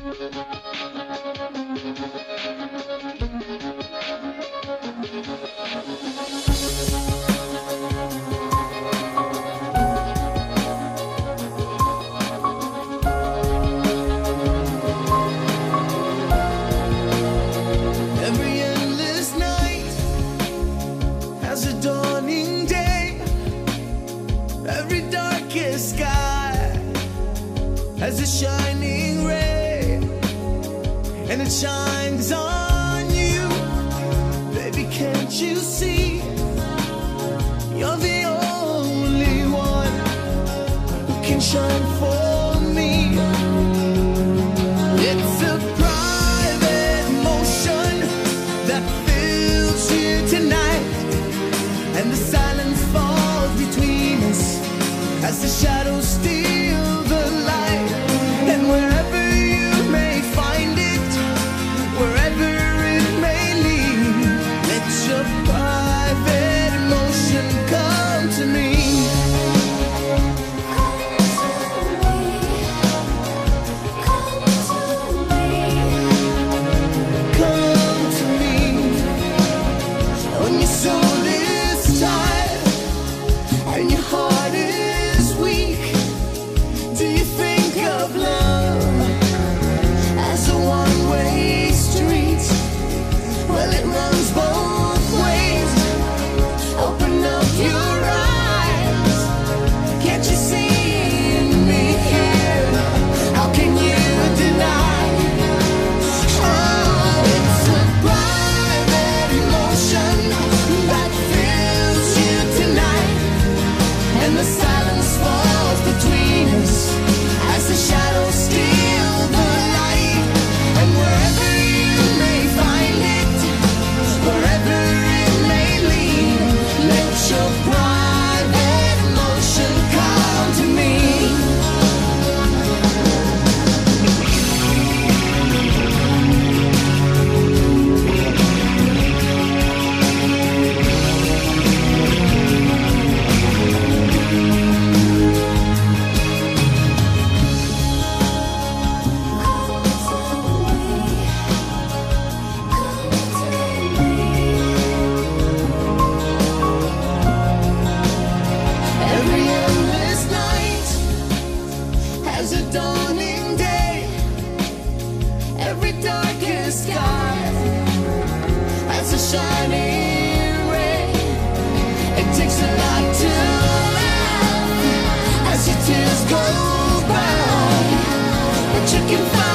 Every endless night has a dawning day. Every darkest sky has a shining ray, and it shines on you. Baby, can't you see? You're the only one who can shine for me. It's a private motion that fills you tonight, and the silence falls between us as the shadows steal the light. And wherever you may find it, wherever it may lead, let your private emotion come to me. Come to me. When your soul is tired and your heart is weak, do you think of love as a one-way street? Well, it runs both ways. Open up your eyes. Can't you see in me here? How can you deny? Oh, it's a private emotion that fills you tonight, and the silence falls between us as the shadows steal the light. And wherever you may find it, wherever it may lead, let your private emotion come to me. Every endless night has a dawning day. Every darkest sky has a shining ray. It takes a lot to laugh as your tears go by, but you can find